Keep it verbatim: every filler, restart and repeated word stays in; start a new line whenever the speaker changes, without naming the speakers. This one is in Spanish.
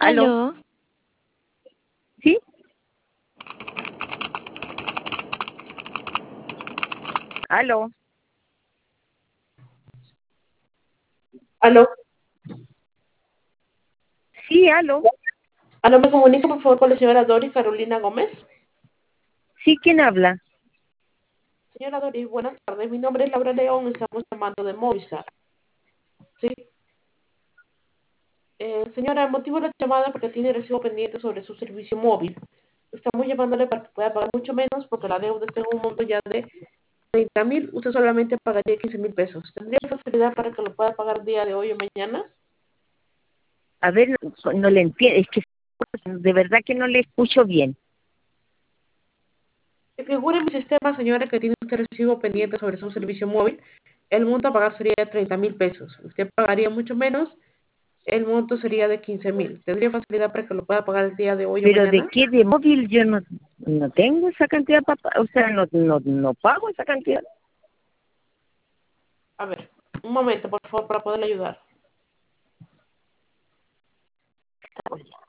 ¿Aló?
Aló,
¿Sí? ¿Aló?
Aló,
Sí, aló.
aló, me comunica por favor con la señora Doris Carolina Gómez.
Sí, ¿quién habla?
Señora Doris, buenas tardes. Mi nombre es Laura León, estamos llamando de Movistar. Sí. Eh, señora, el motivo de la llamada porque tiene recibo pendiente sobre su servicio móvil. Estamos llamándole para que pueda pagar mucho menos porque la deuda está en un monto ya de treinta mil. Usted solamente pagaría quince mil pesos. ¿Tendría facilidad para que lo pueda pagar el día de hoy o mañana?
A ver, no, no le entiendo, es que de verdad que no le escucho bien.
Que figure en mi sistema, señora, que tiene usted recibo pendiente sobre su servicio móvil. El monto a pagar sería de treinta mil pesos. Usted pagaría mucho menos. El monto sería de quince mil. ¿Tendría facilidad para que lo pueda pagar el día de hoy o
Pero ¿de
mañana?
qué de móvil? Yo no, no tengo esa cantidad, papá. O sea, no, no, no pago esa cantidad.
A ver, un momento, por favor, para poderle ayudar.